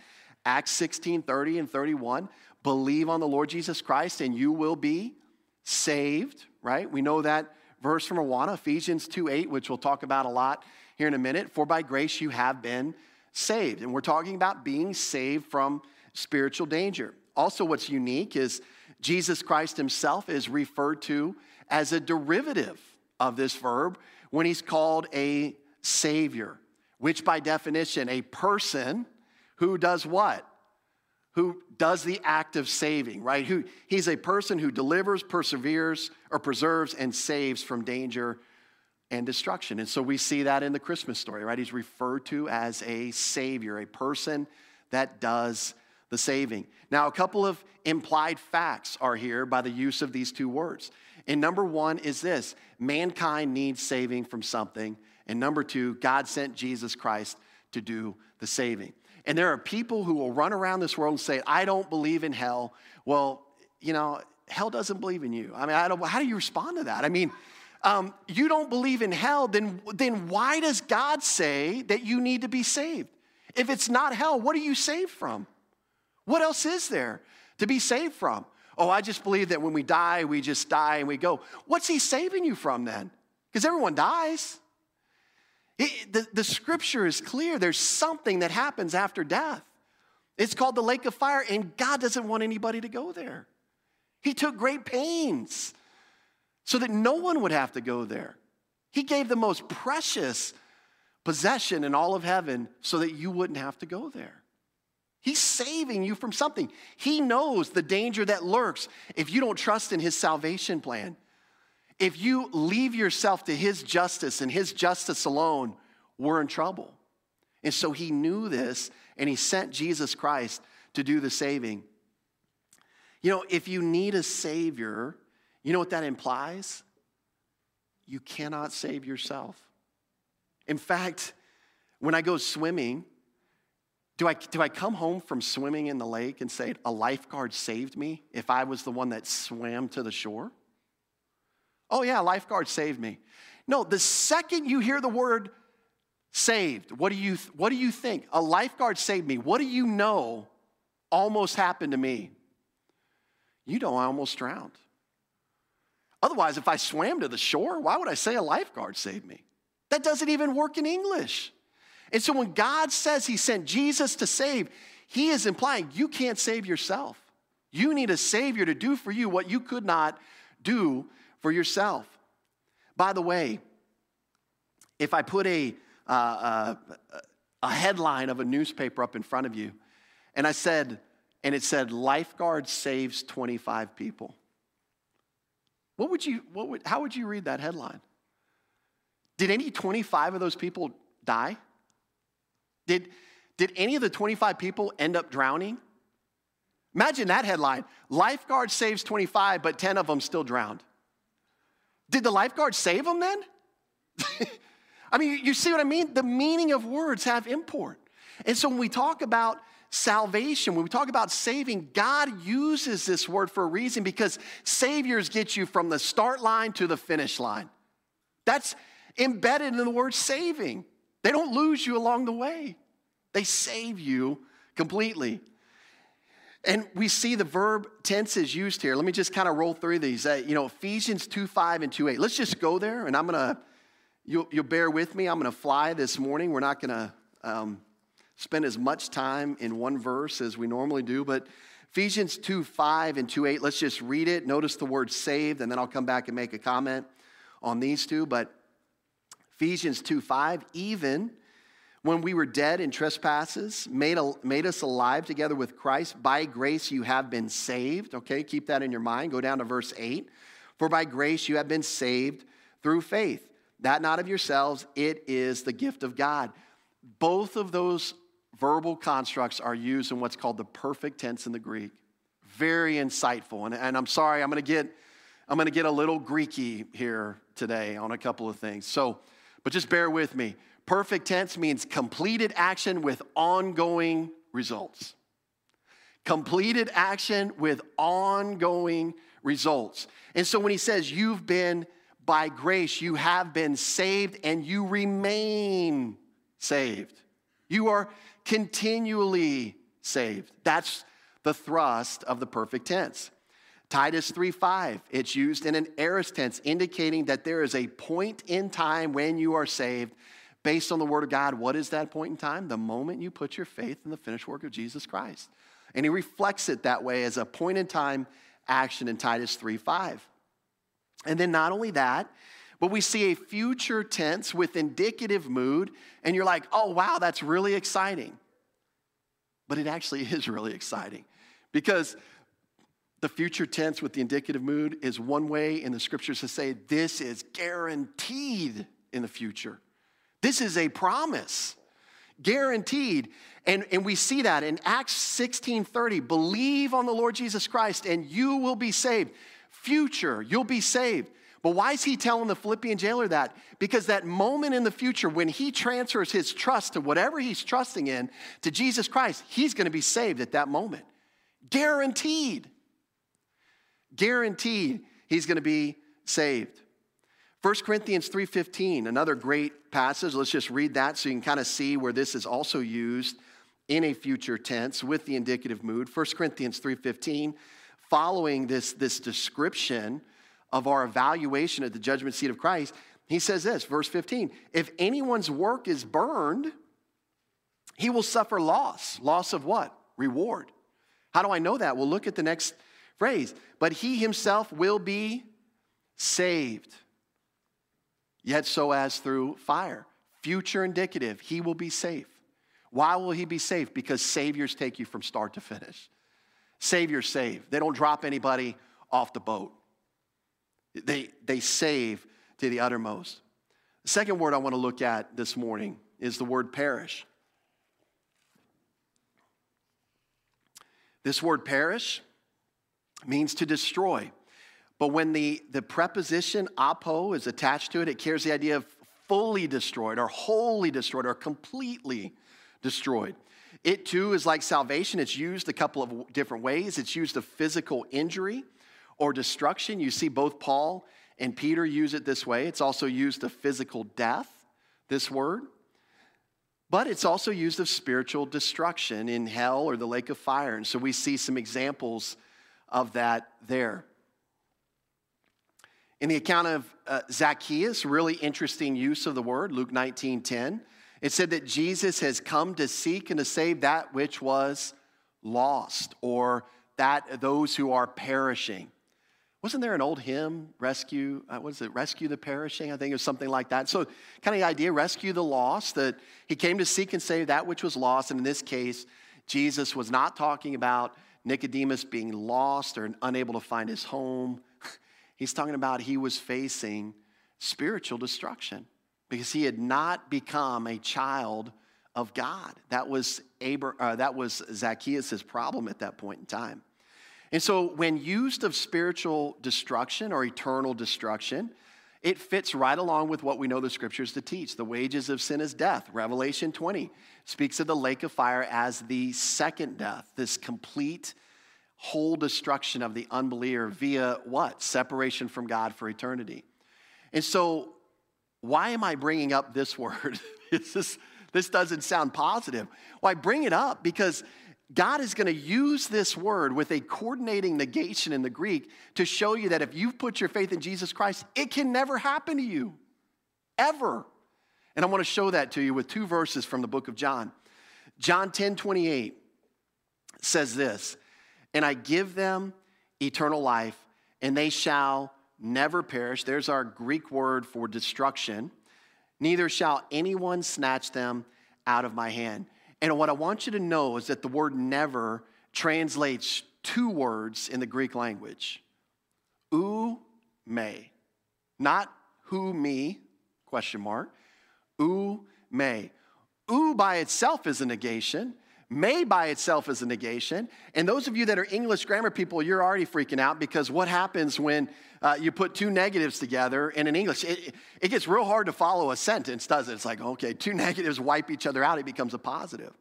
Acts 16:30 and 31, believe on the Lord Jesus Christ and you will be saved, right? We know that verse from Awana, Ephesians 2:8, which we'll talk about a lot here in a minute. For by grace you have been saved. And we're talking about being saved from spiritual danger. Also, what's unique is Jesus Christ himself is referred to as a derivative of this verb when he's called a savior, which by definition, a person who does what? Who does the act of saving, right? He's a person who delivers, perseveres, or preserves and saves from danger and destruction. And so we see that in the Christmas story, right? He's referred to as a savior, a person that does the saving. Now, a couple of implied facts are here by the use of these two words. And number one is this: mankind needs saving from something. And number two, God sent Jesus Christ to do the saving. And there are people who will run around this world and say, I don't believe in hell. Well, hell doesn't believe in you. I mean, how do you respond to that? I mean, you don't believe in hell, then why does God say that you need to be saved? If it's not hell, what are you saved from? What else is there to be saved from? Oh, I just believe that when we die, we just die and we go. What's he saving you from then? Because everyone dies. The scripture is clear. There's something that happens after death. It's called the lake of fire, and God doesn't want anybody to go there. He took great pains so that no one would have to go there. He gave the most precious possession in all of heaven so that you wouldn't have to go there. He's saving you from something. He knows the danger that lurks if you don't trust in his salvation plan. If you leave yourself to his justice and his justice alone, we're in trouble. And so he knew this, and he sent Jesus Christ to do the saving. If you need a savior, you know what that implies? You cannot save yourself. In fact, when I go swimming, do I come home from swimming in the lake and say, a lifeguard saved me if I was the one that swam to the shore? Oh yeah, a lifeguard saved me. No, the second you hear the word saved, what do you think? A lifeguard saved me. What do you know almost happened to me? You know I almost drowned. Otherwise, if I swam to the shore, why would I say a lifeguard saved me? That doesn't even work in English. And so when God says he sent Jesus to save, he is implying you can't save yourself. You need a savior to do for you what you could not do for yourself. By the way, if I put a headline of a newspaper up in front of you, and it said, lifeguard saves 25 people. How would you read that headline? Did any 25 of those people die? Did any of the 25 people end up drowning? Imagine that headline. Lifeguard saves 25, but 10 of them still drowned. Did the lifeguard save them then? I mean, you see what I mean? The meaning of words have import. And so when we talk about salvation, when we talk about saving, God uses this word for a reason, because saviors get you from the start line to the finish line. That's embedded in the word saving. They don't lose you along the way. They save you completely. And we see the verb tenses used here. Let me just kind of roll through these. Ephesians 2:5 and 2:8. Let's just go there, and you'll bear with me. I'm going to fly this morning. We're not going to spend as much time in one verse as we normally do, but Ephesians 2:5 and 2:8. Let's just read it. Notice the word saved, and then I'll come back and make a comment on these two. But Ephesians 2:5, even when we were dead in trespasses, made us alive together with Christ. By grace you have been saved. Okay, keep that in your mind. Go down to verse 8. For by grace you have been saved through faith. That not of yourselves, it is the gift of God. Both of those verbal constructs are used in what's called the perfect tense in the Greek. Very insightful. And I'm sorry, I'm going to get a little Greeky here today on a couple of things. But just bear with me. Perfect tense means completed action with ongoing results. Completed action with ongoing results. And so when he says you've been, by grace, you have been saved and you remain saved. You are continually saved. That's the thrust of the perfect tense. Titus 3:5, it's used in an aorist tense, indicating that there is a point in time when you are saved based on the Word of God. What is that point in time? The moment you put your faith in the finished work of Jesus Christ. And he reflects it that way as a point in time action in Titus 3:5. And then not only that, but we see a future tense with indicative mood, and you're like, oh, wow, that's really exciting. But it actually is really exciting because the future tense with the indicative mood is one way in the scriptures to say this is guaranteed in the future. This is a promise, guaranteed. And we see that in Acts 16:30. Believe on the Lord Jesus Christ and you will be saved. Future, you'll be saved. But why is he telling the Philippian jailer that? Because that moment in the future when he transfers his trust to whatever he's trusting in, to Jesus Christ, he's going to be saved at that moment. Guaranteed. Guaranteed he's going to be saved. 1 Corinthians 3:15, another great passage. Let's just read that so you can kind of see where this is also used in a future tense with the indicative mood. 1 Corinthians 3:15, following this description of our evaluation at the judgment seat of Christ, he says this, verse 15, if anyone's work is burned, he will suffer loss. Loss of what? Reward. How do I know that? Well, look at the next phrase. But he himself will be saved, yet so as through fire. Future indicative, he will be safe. Why will he be safe? Because saviors take you from start to finish. Saviors save. They don't drop anybody off the boat. They save to the uttermost. The second word I want to look at this morning is the word perish. This word perish means to destroy. But when the preposition apo is attached to it, it carries the idea of fully destroyed or wholly destroyed or completely destroyed. It too is like salvation. It's used a couple of different ways. It's used of physical injury or destruction. You see both Paul and Peter use it this way. It's also used of physical death, this word. But it's also used of spiritual destruction in hell or the lake of fire. And so we see some examples of that there. In the account of Zacchaeus, really interesting use of the word, Luke 19:10. It said that Jesus has come to seek and to save that which was lost, or that those who are perishing. Wasn't there an old hymn, Rescue the Perishing? I think it was something like that. So kind of the idea, rescue the lost, that he came to seek and save that which was lost. And in this case, Jesus was not talking about Nicodemus being lost or unable to find his home. He's talking about he was facing spiritual destruction because he had not become a child of God. That was Zacchaeus' problem at that point in time. And so when used of spiritual destruction or eternal destruction, it fits right along with what we know the scriptures to teach. The wages of sin is death. Revelation 20 speaks of the lake of fire as the second death, this complete whole destruction of the unbeliever via what? Separation from God for eternity. And so why am I bringing up this word? This doesn't sound positive. Well, I bring it up because God is going to use this word with a coordinating negation in the Greek to show you that if you've put your faith in Jesus Christ, it can never happen to you, ever. And I want to show that to you with two verses from the book of John. John 10:28 says this, and I give them eternal life, and they shall never perish. There's our Greek word for destruction. Neither shall anyone snatch them out of my hand. And what I want you to know is that the word never translates two words in the Greek language. Ou me. Not who me, question mark. Ou me. Ou by itself is a negation. May by itself is a negation. And those of you that are English grammar people, you're already freaking out because what happens when you put two negatives together and in English, it gets real hard to follow a sentence, doesn't it? It's like, okay, two negatives wipe each other out, it becomes a positive.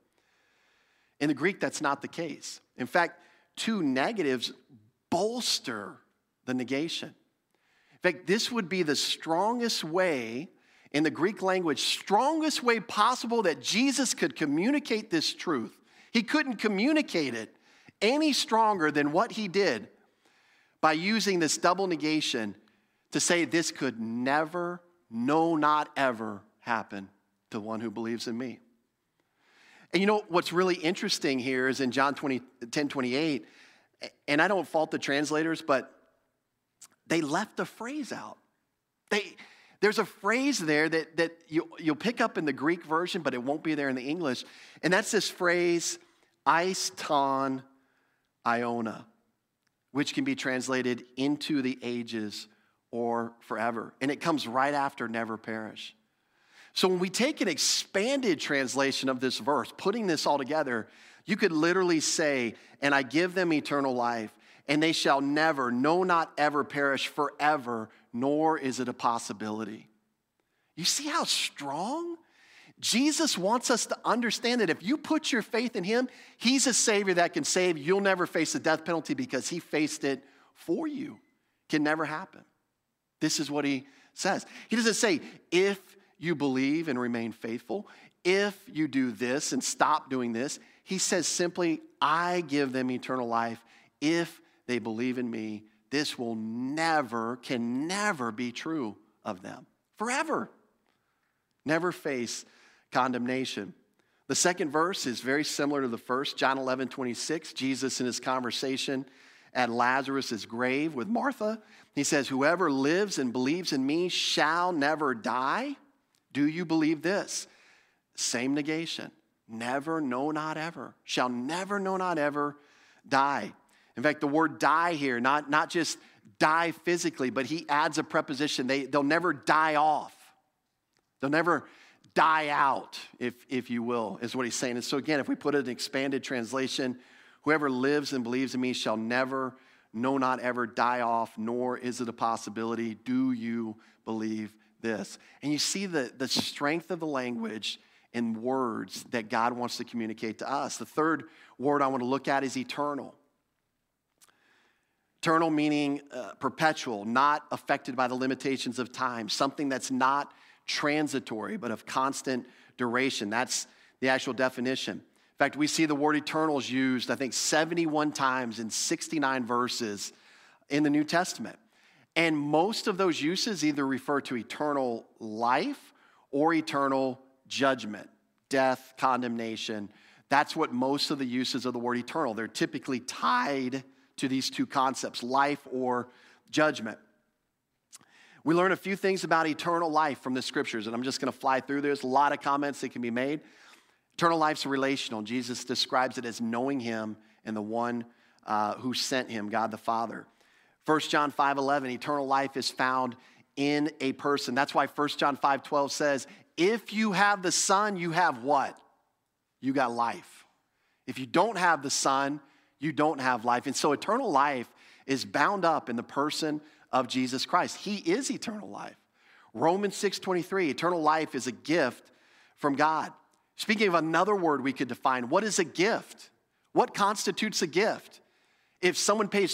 In the Greek, that's not the case. In fact, two negatives bolster the negation. In fact, this would be the strongest way in the Greek language, strongest way possible that Jesus could communicate this truth He couldn't communicate it any stronger than what he did by using this double negation to say this could never, no, not ever happen to the one who believes in me. And you know what's really interesting here is in John 10:28, and I don't fault the translators, but they left a phrase out. There's a phrase there that you'll pick up in the Greek version, but it won't be there in the English. And that's this phrase, eis ton aiona, which can be translated into the ages or forever. And it comes right after never perish. So when we take an expanded translation of this verse, putting this all together, you could literally say, and I give them eternal life, and they shall never, no, not ever perish forever, nor is it a possibility. You see how strong? Jesus wants us to understand that if you put your faith in him, he's a Savior that can save. You'll never face the death penalty because he faced it for you. Can never happen. This is what he says. He doesn't say, if you believe and remain faithful, if you do this and stop doing this. He says simply, I give them eternal life if they believe in me. This will never, can never be true of them. Forever. Never face condemnation. The second verse is very similar to the first. John 11:26, Jesus in his conversation at Lazarus' grave with Martha. He says, whoever lives and believes in me shall never die. Do you believe this? Same negation. Never, no, not ever. Shall never, no, not ever die. In fact, the word die here, not just die physically, but he adds a preposition. They'll never die off. They'll never die out, if you will, is what he's saying. And so again, if we put it in an expanded translation, whoever lives and believes in me shall never, no, not ever die off, nor is it a possibility. Do you believe this? And you see the strength of the language in words that God wants to communicate to us. The third word I want to look at is eternal. Eternal meaning perpetual, not affected by the limitations of time, something that's not transitory, but of constant duration. That's the actual definition. In fact, we see the word eternal is used, I think, 71 times in 69 verses in the New Testament. And most of those uses either refer to eternal life or eternal judgment, death, condemnation. That's what most of the uses of the word eternal. They're typically tied to these two concepts, life or judgment. We learn a few things about eternal life from the scriptures, and I'm just going to fly through. There's a lot of comments that can be made. Eternal life's relational. Jesus describes it as knowing him and the one who sent him, God the Father. 1 John 5:11, eternal life is found in a person. That's why 1 John 5:12 says, if you have the Son, you have what? You got life. If you don't have the Son, you don't have life. And so eternal life is bound up in the person of Jesus Christ. He is eternal life. Romans 6:23, eternal life is a gift from God. Speaking of another word we could define, what is a gift? What constitutes a gift? If someone pays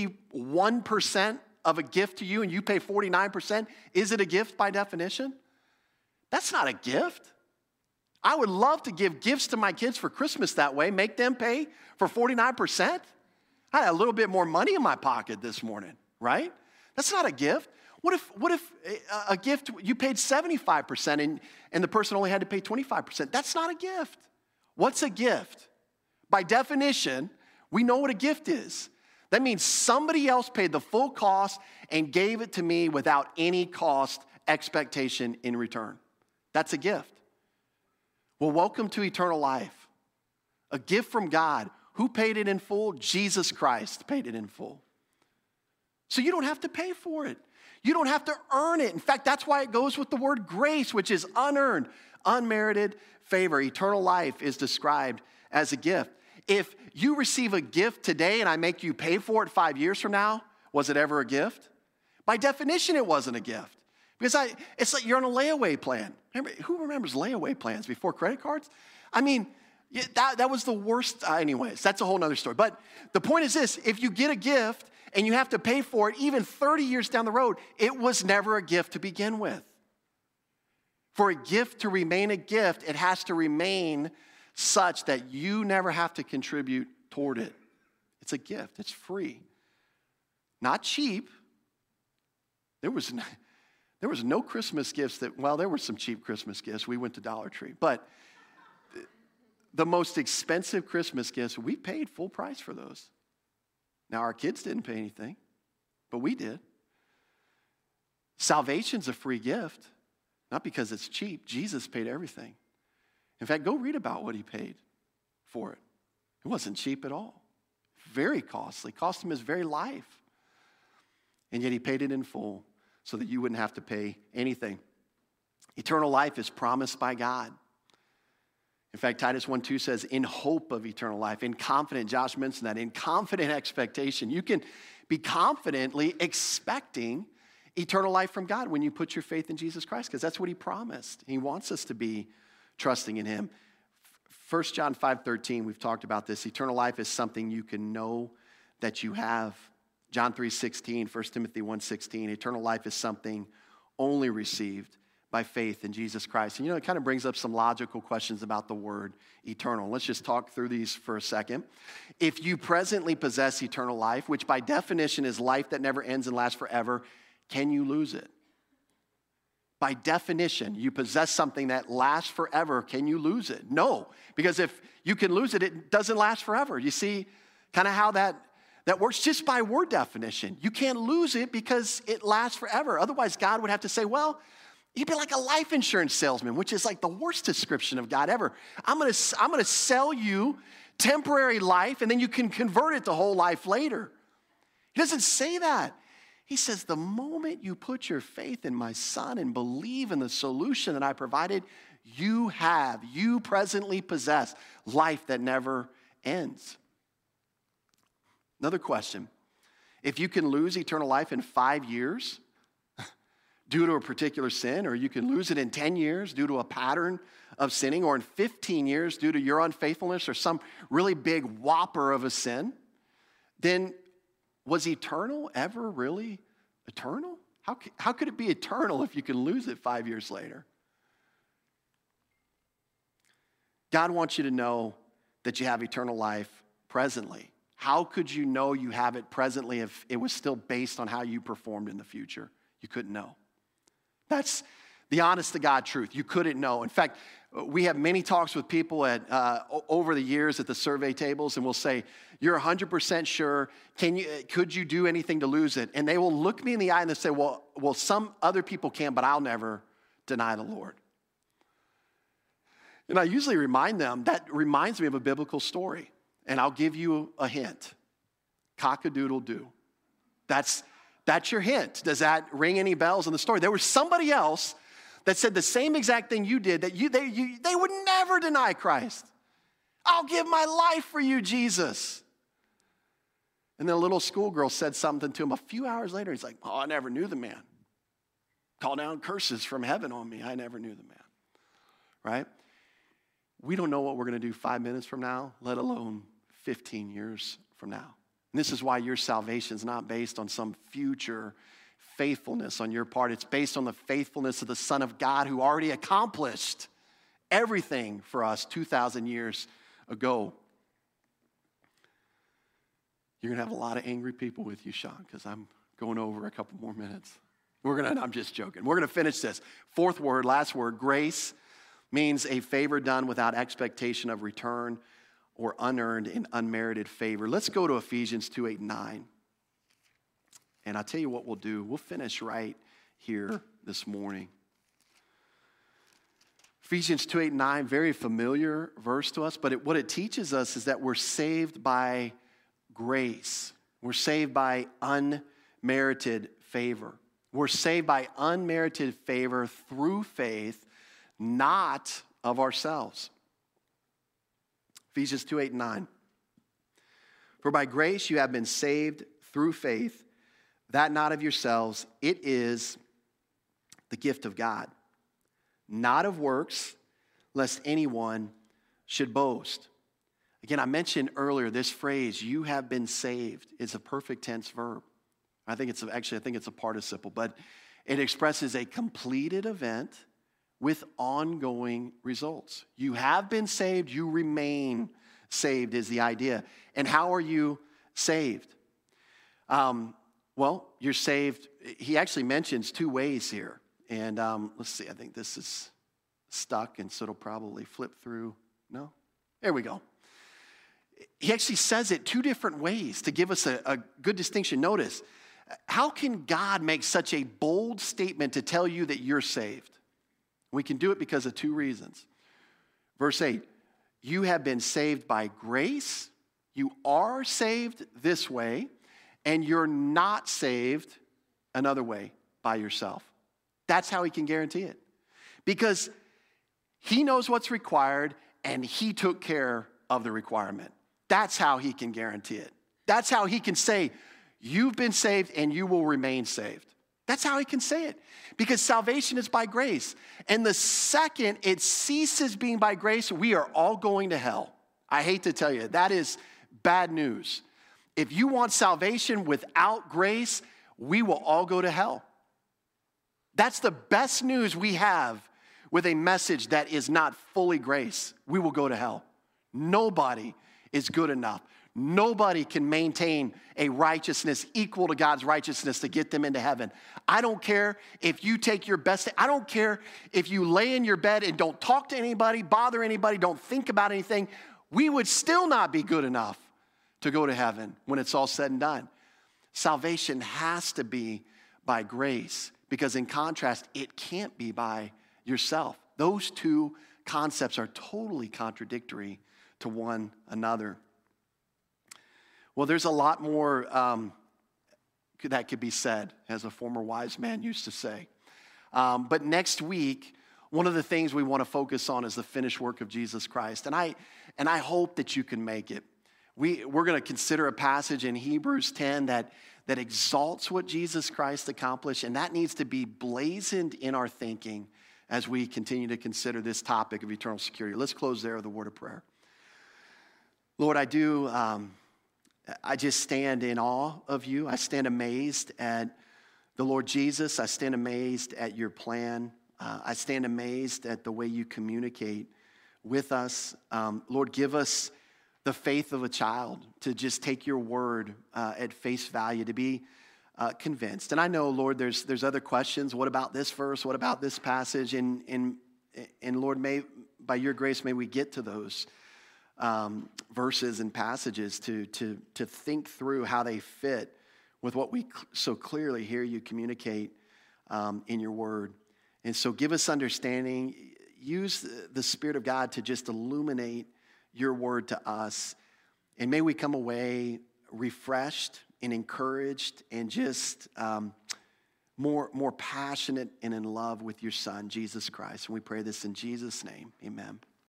51% of a gift to you and you pay 49%, is it a gift by definition? That's not a gift. I would love to give gifts to my kids for Christmas that way, make them pay for 49%. I had a little bit more money in my pocket this morning, right? That's not a gift. What if a gift, you paid 75% and the person only had to pay 25%? That's not a gift. What's a gift? By definition, we know what a gift is. That means somebody else paid the full cost and gave it to me without any cost expectation in return. That's a gift. Well, welcome to eternal life. A gift from God. Who paid it in full? Jesus Christ paid it in full. So you don't have to pay for it. You don't have to earn it. In fact, that's why it goes with the word grace, which is unearned, unmerited favor. Eternal life is described as a gift. If you receive a gift today and I make you pay for it 5 years from now, was it ever a gift? By definition, it wasn't a gift. Because it's like you're on a layaway plan. Who remembers layaway plans before credit cards? I mean, that was the worst. Anyways, that's a whole other story. But the point is this, if you get a gift and you have to pay for it even 30 years down the road, it was never a gift to begin with. For a gift to remain a gift, it has to remain such that you never have to contribute toward it. It's a gift. It's free. Not cheap. There was no Christmas gifts there were some cheap Christmas gifts. We went to Dollar Tree. But the most expensive Christmas gifts, we paid full price for those. Now, our kids didn't pay anything, but we did. Salvation's a free gift, not because it's cheap. Jesus paid everything. In fact, go read about what he paid for it. It wasn't cheap at all. Very costly. Cost him his very life. And yet he paid it in full so that you wouldn't have to pay anything. Eternal life is promised by God. In fact, Titus 1:2 says, in hope of eternal life, in confident, Josh mentioned that, in confident expectation. You can be confidently expecting eternal life from God when you put your faith in Jesus Christ, because that's what he promised. He wants us to be trusting in him. 1 John 5:13, we've talked about this. Eternal life is something you can know that you have. John 3:16, 1 Timothy 1:16, eternal life is something only received by faith in Jesus Christ. And it kind of brings up some logical questions about the word eternal. Let's just talk through these for a second. If you presently possess eternal life, which by definition is life that never ends and lasts forever, can you lose it? By definition, you possess something that lasts forever. Can you lose it? No, because if you can lose it, it doesn't last forever. You see kind of how that works just by word definition. You can't lose it because it lasts forever. Otherwise, God would have to say, well, you'd be like a life insurance salesman, which is like the worst description of God ever. I'm gonna sell you temporary life, and then you can convert it to whole life later. He doesn't say that. He says, the moment you put your faith in my son and believe in the solution that I provided, you presently possess life that never ends. Another question. If you can lose eternal life in 5 years due to a particular sin, or you can lose it in 10 years due to a pattern of sinning, or in 15 years due to your unfaithfulness or some really big whopper of a sin, then was eternal ever really eternal? How could it be eternal if you can lose it 5 years later? God wants you to know that you have eternal life presently. How could you know you have it presently if it was still based on how you performed in the future? You couldn't know. That's the honest to God truth. You couldn't know. In fact, we have many talks with people over the years at the survey tables, and we'll say, you're 100% sure. Could you do anything to lose it? And they will look me in the eye and they say, well, some other people can, but I'll never deny the Lord. And I usually remind them, that reminds me of a biblical story. And I'll give you a hint. Cock-a-doodle-doo. That's your hint. Does that ring any bells in the story? There was somebody else that said the same exact thing you did, that they would never deny Christ. I'll give my life for you, Jesus. And then a little schoolgirl said something to him a few hours later. He's like, I never knew the man. Call down curses from heaven on me. I never knew the man. Right? We don't know what we're going to do 5 minutes from now, let alone 15 years from now. And this is why your salvation is not based on some future faithfulness on your part. It's based on the faithfulness of the Son of God who already accomplished everything for us 2,000 years ago. You're going to have a lot of angry people with you, Sean, because I'm going over a couple more minutes. I'm just joking. We're going to finish this. Fourth word, last word, grace means a favor done without expectation of return or unearned and unmerited favor. Let's go to Ephesians 2:8-9. And I'll tell you what we'll do. We'll finish right here this morning. Ephesians 2:8-9, very familiar verse to us, but what it teaches us is that we're saved by grace. We're saved by unmerited favor. We're saved by unmerited favor through faith, not of ourselves. Ephesians 2:8-9. For by grace you have been saved through faith, that not of yourselves, it is the gift of God, not of works, lest anyone should boast. Again, I mentioned earlier this phrase, you have been saved, is a perfect tense verb. I think it's a participle, but it expresses a completed event with ongoing results. You have been saved, you remain saved is the idea. And how are you saved? Well, you're saved. He actually mentions two ways here. And let's see, I think this is stuck, and so it'll probably flip through. No? There we go. He actually says it two different ways to give us a good distinction. Notice, how can God make such a bold statement to tell you that you're saved? We can do it because of two reasons. Verse 8, you have been saved by grace. You are saved this way, and you're not saved another way by yourself. That's how he can guarantee it. Because he knows what's required, and he took care of the requirement. That's how he can guarantee it. That's how he can say, you've been saved and you will remain saved. That's how he can say it. Because salvation is by grace. And the second it ceases being by grace, we are all going to hell. I hate to tell you, that is bad news. If you want salvation without grace, we will all go to hell. That's the best news we have with a message that is not fully grace. We will go to hell. Nobody is good enough. Nobody can maintain a righteousness equal to God's righteousness to get them into heaven. I don't care if you take your best. I don't care if you lay in your bed and don't talk to anybody, bother anybody, don't think about anything. We would still not be good enough to go to heaven when it's all said and done. Salvation has to be by grace, because in contrast, it can't be by yourself. Those two concepts are totally contradictory to one another. Well, there's a lot more that could be said, as a former wise man used to say. But next week, one of the things we want to focus on is the finished work of Jesus Christ. And I hope that you can make it. We're going to consider a passage in Hebrews 10 that exalts what Jesus Christ accomplished, and that needs to be blazoned in our thinking as we continue to consider this topic of eternal security. Let's close there with a word of prayer. Lord, I just stand in awe of you. I stand amazed at the Lord Jesus. I stand amazed at your plan. I stand amazed at the way you communicate with us. Lord, give us the faith of a child to just take your word at face value, to be convinced. And I know, Lord, there's other questions. What about this verse? What about this passage? And Lord, by your grace, may we get to those verses and passages to think through how they fit with what we so clearly hear you communicate in your word. And so give us understanding. Use the Spirit of God to just illuminate your word to us. And may we come away refreshed and encouraged and just more passionate and in love with your Son, Jesus Christ. And we pray this in Jesus' name. Amen.